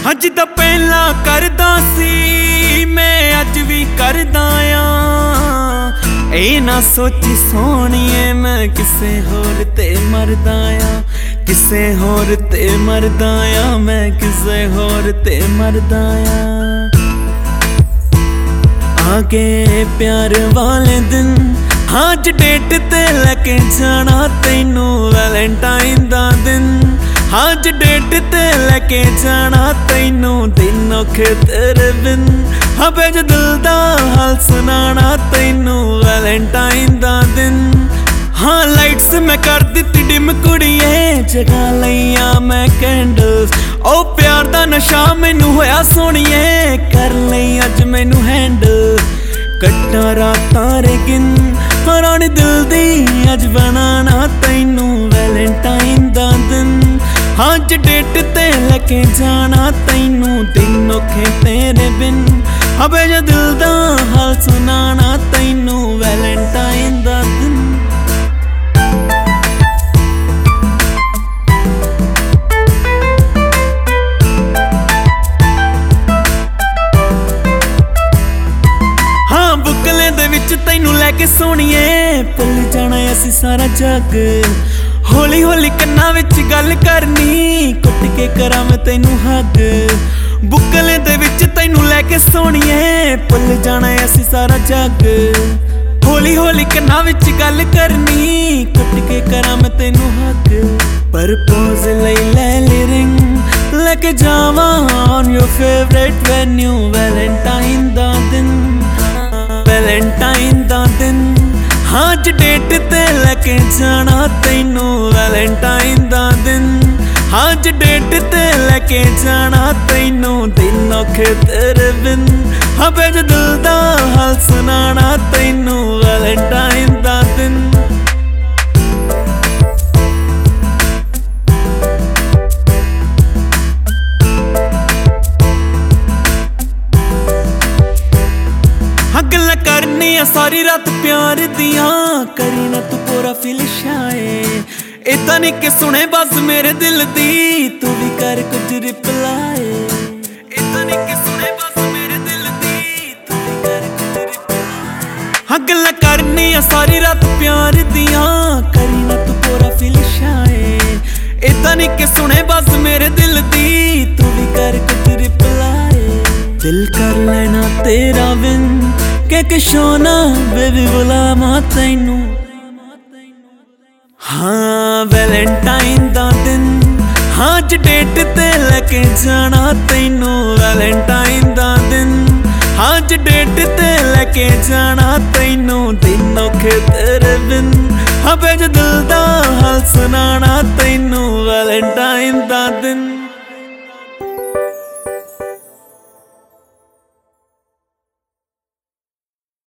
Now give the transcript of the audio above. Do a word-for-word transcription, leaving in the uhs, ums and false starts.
अज तो पहला करदा सी मैं अज भी करदा आ। ए ना सोची सोहणीए मैं किसे होर ते मरदा आ, किसे होर ते मरदा आ, मैं किसे होर ते मरदा आ। आगे प्यार वाले दिन आज डेट ते लेके जाना तैनू वैलेंटाइन दा दिन, आज डेट ते लेके जाना तैनू दिन औखे तेरे बिन। अबे जो दिल दा हाल सुनाना तैनू वैलेंटाइन दा दिन। हाँ लाइट्स मैं कर दित्ती डिम कुड़िए, जगा लईया मैं कैंडल्स। ओ प्यार दा नशा मैनू होया सोहणीए, कर लई अज मैनू हैंडल। कट्टा रातां रे गिन रानी दिल दी अज बनाना तैनू वैलेंटाइन दा दिन। आज डेट ते लेके जाना तैनू दिन औखे तेरे बिन। अबे जो दिल दा हाल सुनाना तैनू वैलेंटाइन दा दिन। हाँ बुकले दे विच तैनू लैके सोहणीए भुल जाना असी सारा जग। हौली हौली कन्ना विच गल करनी, कुट के करा मैं तैनू हग। बुकले दे विच तैनू लैके सोहणीए भुल जाना असी सारा जग। हौली हौली कन्ना विच गल करनी, कुट के करा मैं तैनू हग। परपोज लई लै ली रिंग, लेके जावां on your favourite venue Valentine दा दिन, वैलेंटाइन दा दिन। आज डेट ते लेके जाना तैनू वैलेंटाइन दा दिन, आज डेट ते लेके जाना तैनू दिन औखे तेरे बिन। अबे जो दिल दा हाल सुनाना तैनू वैलेंटाइन दा दिन। गल्लां करनी सारी रात प्यार दियां, करी ना तू पूरा फील शाये। इदा नहीं कि सुने बस मेरे दिल दी, तू भी कर कुछ रिप्लाई। इदा नहीं कि सुने बस मेरे दिल दी, तू भी कर कुछ रिप्लाई। हाँ गल्लां करनी सारी रात प्यार दियां, करी ना तू पूरा फील शाये। इदा नहीं कि सुने बस मेरे दिल दी, तू भी कर कुछ रिप्लाई। दिल कर लेना तेरा बिन के किशोना बेबी बुलावा तैनू। हाँ वैलेंटाइन दा दिन, आज डेट ते लेके जाना तैनू वैलेंटाइन दा दिन, आज डेट ते लेके जाना तैनू दिन औखे तेरे बिन। अबे जो दिल दा हाल सुनाना तैनू वैलेंटाइन